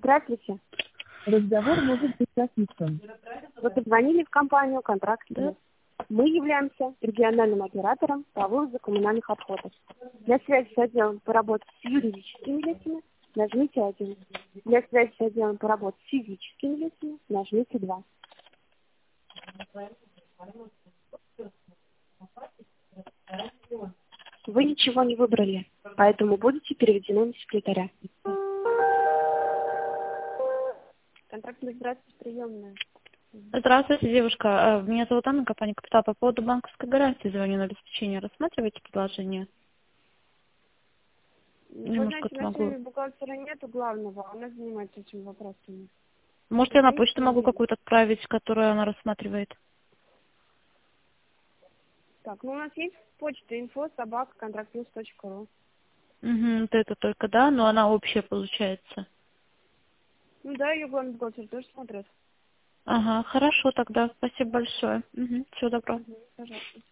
Здравствуйте. Разговор может быть записан. Вы позвонили в компанию «Контракт Плюс». Мы являемся региональным оператором по вывозу коммунальных отходов. Для связи с отделом по работе с юридическими лицами нажмите 1. Для связи с отделом по работе с физическими лицами нажмите 2. Вы ничего не выбрали, поэтому будете переведены на секретаря. Контракт Плюс, здравствуйте, приемная. Здравствуйте, девушка. Меня зовут Анна, компания «Капитал». По поводу банковской гарантии звоню на обеспечение. Рассматриваете предложение? Вы Немножко знаете, на сегодня бухгалтера нету главного, она занимается этими вопросами. Может, я на почту могу какую-то отправить, которую она рассматривает? Так, ну у нас есть почта info@contractplus.ru. Угу, это только, да, но она общая получается. Ну да, ее главный бухгалтер тоже смотрит. Ага, хорошо тогда. Спасибо большое. Угу, всего доброго. Пожалуйста.